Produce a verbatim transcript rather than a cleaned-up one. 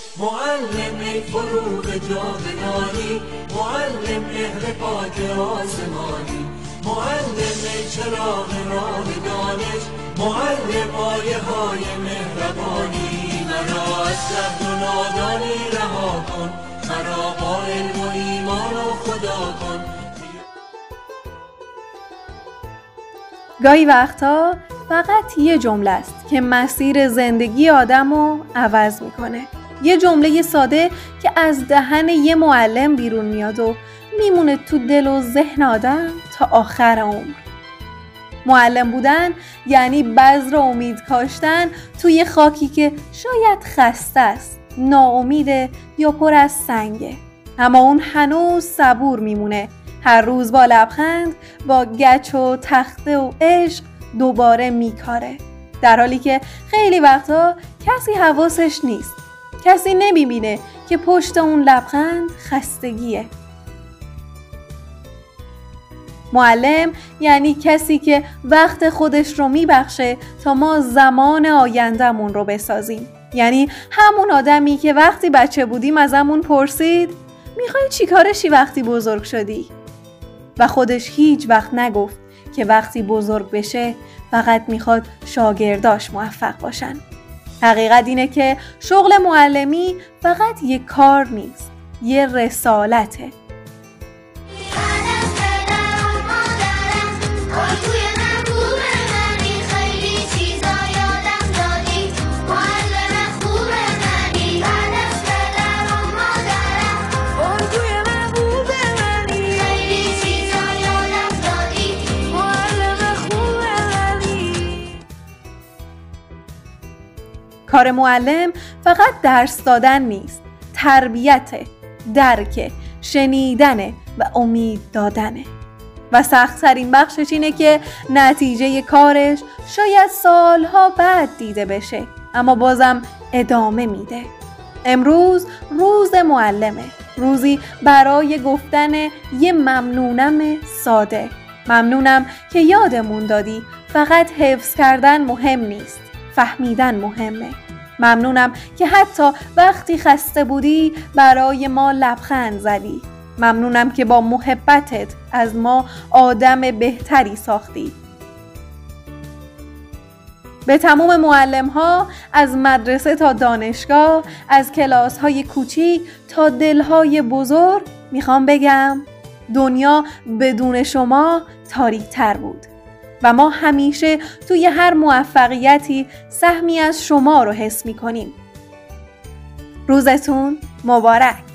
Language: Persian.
معلم ای فروغ جاودانی، معلم مهر پاک آسمانی، معلم ای چراغ راه دانش، معلم آیه های مهربانی. مرا از جهل و نادانی رها کن، مرا با علم و ایمان و خدا کن. گاهی وقتا فقط یه جمله است که مسیر زندگی آدمو عوض میکنه. یه جمله ساده که از دهن یه معلم بیرون میاد و میمونه تو دل و ذهن آدم تا آخر عمر. معلم بودن یعنی بذر امید کاشتن توی خاکی که شاید خسته است، ناامیده یا پر از سنگه، اما اون هنوز صبور میمونه، هر روز با لبخند، با گچ و تخته و عشق دوباره میکاره، در حالی که خیلی وقتا کسی حواسش نیست، کسی نمیبینه که پشت اون لبخند خستگیه. معلم یعنی کسی که وقت خودش رو میبخشه تا ما زمان آیندمون رو بسازیم. یعنی همون آدمی که وقتی بچه بودیم ازمون پرسید میخوای چی کارشی وقتی بزرگ شدی؟ و خودش هیچ وقت نگفت که وقتی بزرگ بشه فقط میخواد شاگرداش موفق باشن. حقیقت اینه که شغل معلمی فقط یه کار نیست، یه رسالته. کار معلم فقط درس دادن نیست، تربیته، درکه، شنیدنه و امید دادنه. و سخت‌ترین بخشش اینه که نتیجه کارش شاید سالها بعد دیده بشه، اما بازم ادامه میده. امروز روز معلمه، روزی برای گفتن یه ممنونم ساده. ممنونم که یادمون دادی فقط حفظ کردن مهم نیست، فهمیدن مهمه. ممنونم که حتی وقتی خسته بودی برای ما لبخند زدی. ممنونم که با محبتت از ما آدم بهتری ساختی. به تمام معلم ها، از مدرسه تا دانشگاه، از کلاس های کوچیک تا دل های بزرگ، میخوام بگم دنیا بدون شما تاریک تر بود و ما همیشه توی هر موفقیتی سهمی از شما رو حس می‌کنیم. روزتون مبارک.